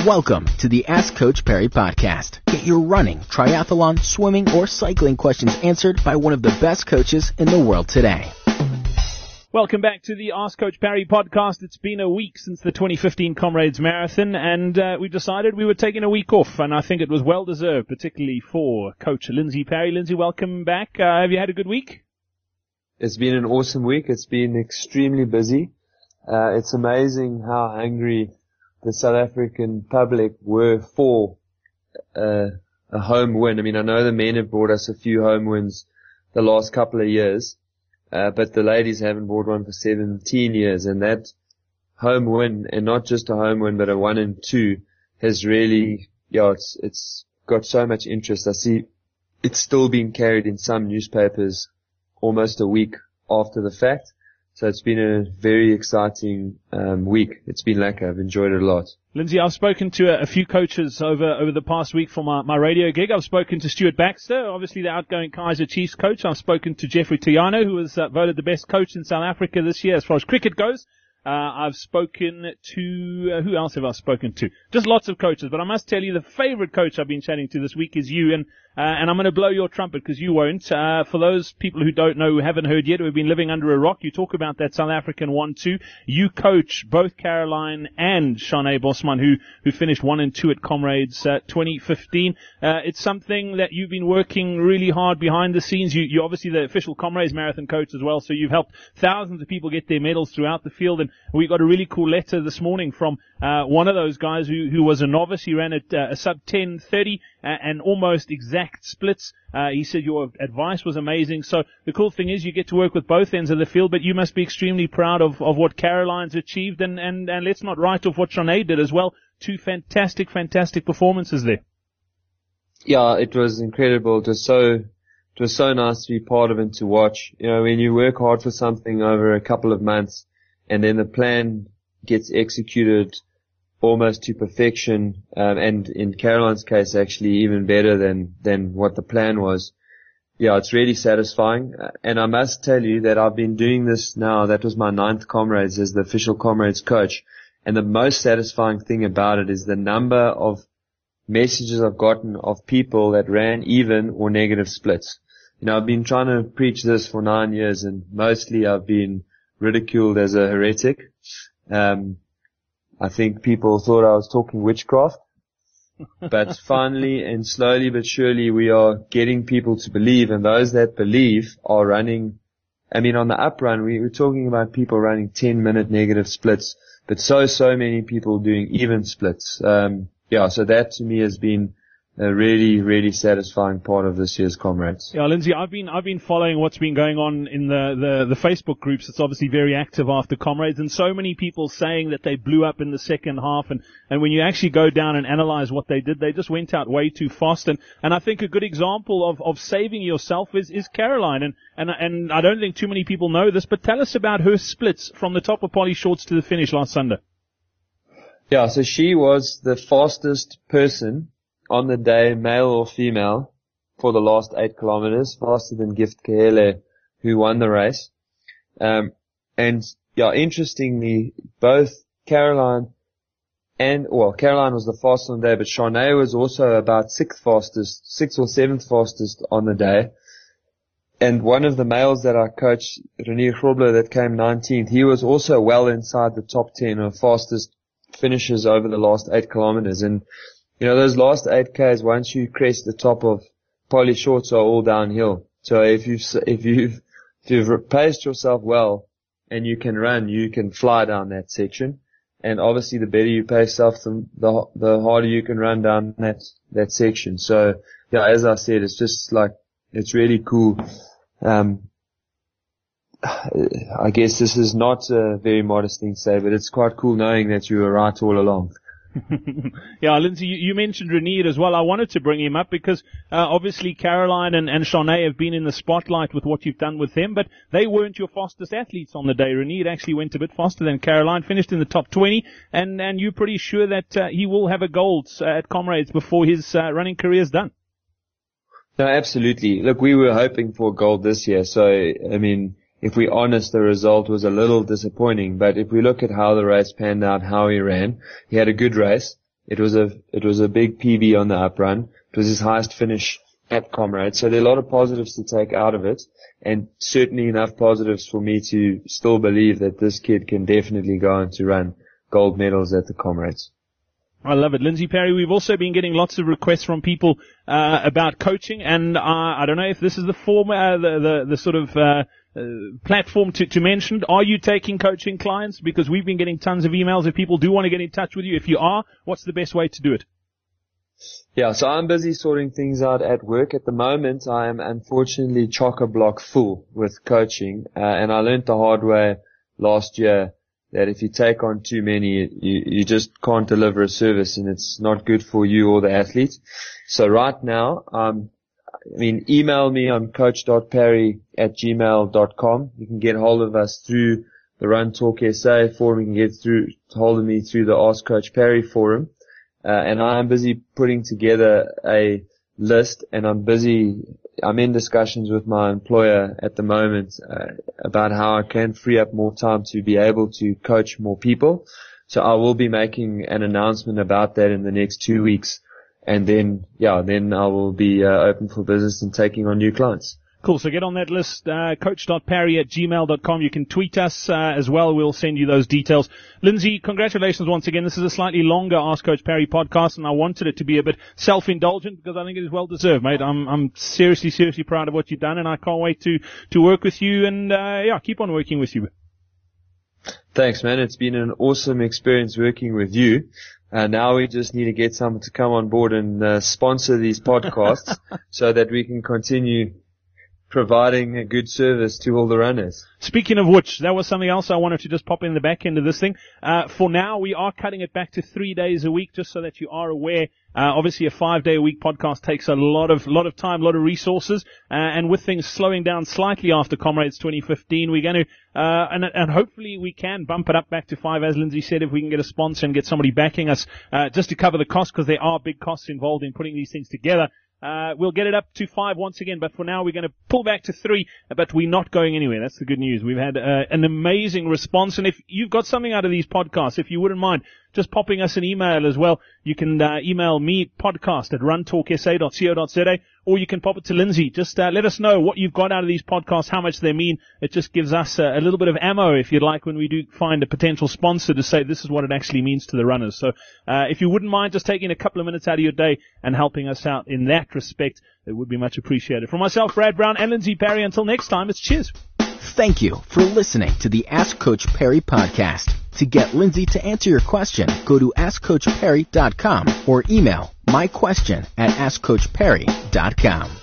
Welcome to the Ask Coach Perry podcast. Get your running, triathlon, swimming, or cycling questions answered by one of the best coaches in the world today. Welcome back to the Ask Coach Perry podcast. It's been a week since the 2015 Comrades Marathon, and we decided we were taking a week off, and I think it was well deserved, particularly for Coach Lindsay Perry. Lindsay, welcome back. Have you had a good week? It's been an awesome week. It's been extremely busy. It's amazing how hungry the South African public were for a home win. I mean, I know the men have brought us a few home wins the last couple of years, but the ladies haven't brought one for 17 years. And that home win, and not just a home win, but a 1 and 2, has really, it's got so much interest. I see it's still being carried in some newspapers almost a week after the fact. So it's been a very exciting week. It's been lekker. I've enjoyed it a lot. Lindsay, I've spoken to a few coaches over the past week for my radio gig. I've spoken to Stuart Baxter, obviously the outgoing Kaizer Chiefs coach. I've spoken to Jeffrey Tuyano, who was voted the best coach in South Africa this year as far as cricket goes. I've spoken to, who else have I spoken to? Just lots of coaches, but I must tell you the favorite coach I've been chatting to this week is you, and I'm going to blow your trumpet because you won't. For those people who don't know, who haven't heard yet, who have been living under a rock, you talk about that South African 1-2. You coach both Caroline and Shanae Bosman, who finished 1 and 2 at Comrades 2015. It's something that you've been working really hard behind the scenes. You're obviously the official Comrades Marathon coach as well, so you've helped thousands of people get their medals throughout the field. And we got a really cool letter this morning from one of those guys who was a novice. He ran at a sub 10:30 and almost exact splits. He said your advice was amazing. So the cool thing is you get to work with both ends of the field, but you must be extremely proud of what Caroline's achieved, and let's not write off what Shanae did as well. 2 fantastic performances there. Yeah, it was incredible. It was so nice to be part of and to watch. You know, when you work hard for something over a couple of months, and then the plan gets executed almost to perfection, and in Caroline's case, actually even better than what the plan was. Yeah, it's really satisfying. And I must tell you that I've been doing this now. That was my 9th Comrades as the official Comrades coach. And the most satisfying thing about it is the number of messages I've gotten of people that ran even or negative splits. You know, I've been trying to preach this for 9 years, and mostly I've been ridiculed as a heretic. I think people thought I was talking witchcraft, but finally and slowly but surely we are getting people to believe, and those that believe are running. I mean, on the up run, we were talking about people running 10-minute negative splits, but so many people doing even splits. So that to me has been a really satisfying part of this year's Comrades. Yeah, Lindsay, I've been following what's been going on in the Facebook groups. It's obviously very active after Comrades, and so many people saying that they blew up in the second half, and when you actually go down and analyze what they did, they just went out way too fast, and I think a good example of saving yourself is Caroline, and I don't think too many people know this, but tell us about her splits from the top of Polly Shorts to the finish last Sunday. Yeah, so she was the fastest person on the day, male or female, for the last 8 kilometers, faster than Gift Kahele, who won the race. Interestingly, both Caroline Caroline was the fastest on the day, but Shanae was also about 6th or 7th fastest on the day. And one of the males that I coached, Renier Grobler, that came 19th, he was also well inside the top 10 of fastest finishes over the last 8 kilometers. And you know, those last 8Ks, once you crest the top of Polly Shorts, are all downhill. So if you've paced yourself well and you can run, you can fly down that section. And obviously the better you pace yourself, the harder you can run down that section. So yeah, as I said, it's just like, it's really cool. I guess this is not a very modest thing to say, but it's quite cool knowing that you were right all along. Yeah, Lindsay, you mentioned Renier as well. I wanted to bring him up because obviously Caroline and Shanae have been in the spotlight with what you've done with them, but they weren't your fastest athletes on the day. Renier actually went a bit faster than Caroline, finished in the top 20, and you're pretty sure that he will have a gold at Comrades before his running career is done. No, absolutely. Look, we were hoping for gold this year, so, I mean, if we're honest, the result was a little disappointing. But if we look at how the race panned out, how he ran, he had a good race. It was a big PB on the up run. It was his highest finish at Comrades. So there are a lot of positives to take out of it, and certainly enough positives for me to still believe that this kid can definitely go on to run gold medals at the Comrades. I love it. Lindsay Parry, we've also been getting lots of requests from people about coaching, and I don't know if this is the form, the sort of platform to mention. Are you taking coaching clients? Because we've been getting tons of emails if people do want to get in touch with you. If you are, what's the best way to do it? Yeah, so I'm busy sorting things out at work. At the moment, I am unfortunately chock-a-block full with coaching, and I learned the hard way last year that if you take on too many, you just can't deliver a service, and it's not good for you or the athlete. So right now, email me on coach.parry@gmail.com. You can get hold of us through the Run Talk SA forum. You can get hold of me through the Ask Coach Parry forum. And I'm busy putting together a list, and I'm in discussions with my employer at the moment about how I can free up more time to be able to coach more people. So I will be making an announcement about that in the next 2 weeks, and then I will be open for business and taking on new clients. Cool. So get on that list, coach.parry@gmail.com. You can tweet us as well. We'll send you those details. Lindsay, congratulations once again. This is a slightly longer Ask Coach Parry podcast, and I wanted it to be a bit self-indulgent because I think it is well deserved, mate. I'm seriously proud of what you've done, and I can't wait to work with you and keep on working with you. Thanks, man. It's been an awesome experience working with you. Now we just need to get someone to come on board and sponsor these podcasts so that we can continue providing a good service to all the runners. Speaking of which, that was something else I wanted to just pop in the back end of this thing. For now, we are cutting it back to 3 days a week, just so that you are aware. Obviously, a 5-day-a-week podcast takes a lot of time, a lot of resources, and with things slowing down slightly after Comrades 2015, we're going to, and hopefully we can bump it up back to 5, as Lindsay said, if we can get a sponsor and get somebody backing us, just to cover the cost, because there are big costs involved in putting these things together. We'll get it up to 5 once again, but for now we're going to pull back to 3, but we're not going anywhere. That's the good news. We've had an amazing response, and if you've got something out of these podcasts, if you wouldn't mind just popping us an email as well, you can email me, podcast@runtalksa.co.za, or you can pop it to Lindsay. Just let us know what you've got out of these podcasts, how much they mean. It just gives us a little bit of ammo, if you'd like, when we do find a potential sponsor to say this is what it actually means to the runners. So if you wouldn't mind just taking a couple of minutes out of your day and helping us out in that respect, it would be much appreciated. From myself, Brad Brown, and Lindsay Parry, until next time, it's cheers. Thank you for listening to the Ask Coach Parry podcast. To get Lindsay to answer your question, go to AskCoachParry.com or email myquestion@AskCoachParry.com.